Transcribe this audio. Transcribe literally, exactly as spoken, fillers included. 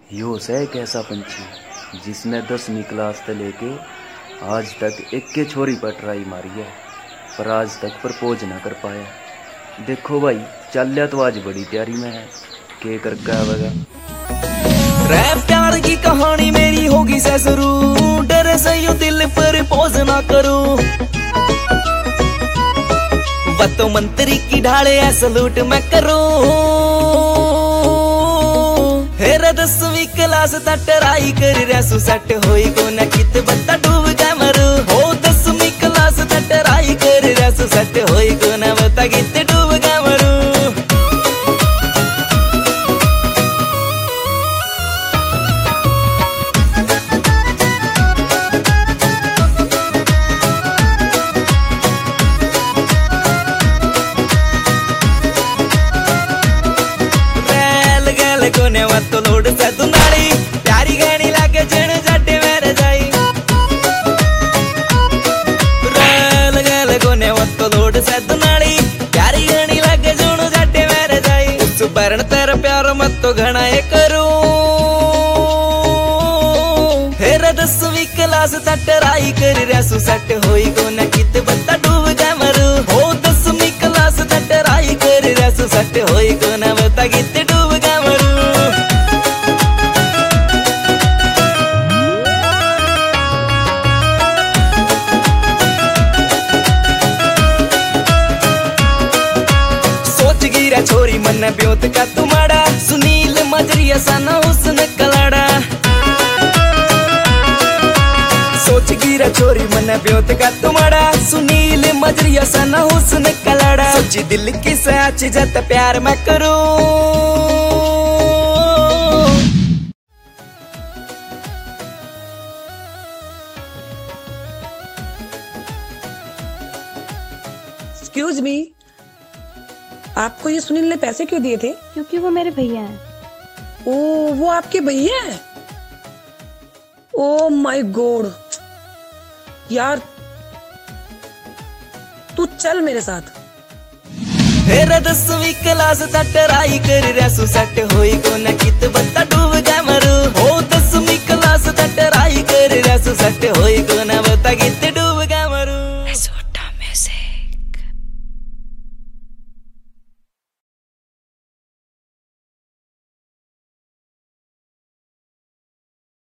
यो है एक ऐसा पंछी जिसने दसवीं क्लास से लेके आज तक एक के छोरी पर ट्राई मारी है, पर आज तक प्रपोज ना कर पाया। देखो भाई चल तो आज बड़ी तैयारी में है, के कर वगैरह रैप प्यार की कहानी मेरी होगी से शुरू, डर से यू दिल पर पोज ना करूं। बतो मंत्री की ढाले है सलूट मैं करूं। हेरा दसवीं क्लास तक ट्राई कर रैसू सेट होई को न कित बत्ता डूब के मरू। हो दसवीं क्लास तक ट्राई कर रैसू सेट होई को न बत्ता कित डूब के मरू। कोने मत लोड से दुनाड़ी प्यारी गानी लाके जण जाटे मेरे जाई। रेल गल कोने मत लोड से दुनाड़ी प्यारी गानी लाके जण जाटे मेरे जाई। उस बरन तेरा प्यार मत तो घना ये करूं। हेरा दसवीं क्लास तक ट्राई कर रैसू सेट होई को न कित बत्ता डूब के मरू। हो दसवीं क्लास तक ट्राई कर रैसू सेट होई को न बत्ता कित डूब के मरू। छोरी मन ब्योत का तुम्हारा सुनील मजरिया सना हुस्न कलाड़ा। सोच गिरा छोरी मन ब्योत का तुम्हारा सुनील मजरिया सना हुस्न कलाड़ा। सोची दिल की सच जत प्यार मैं करूं। एक्सक्यूज मी, आपको ये सुनील ने पैसे क्यों दिए थे? क्योंकि वो मेरे भैया हैं। ओ वो आपके भैया हैं? ओ माय गॉड यार, तू चल मेरे साथ। हेरा दसवीं क्लास तक ट्राई कर रैसू सेट होई को न कित बत्ता डूब के मरू। हो दसवीं क्लास तक ट्राई कर रैसू सेट होई को न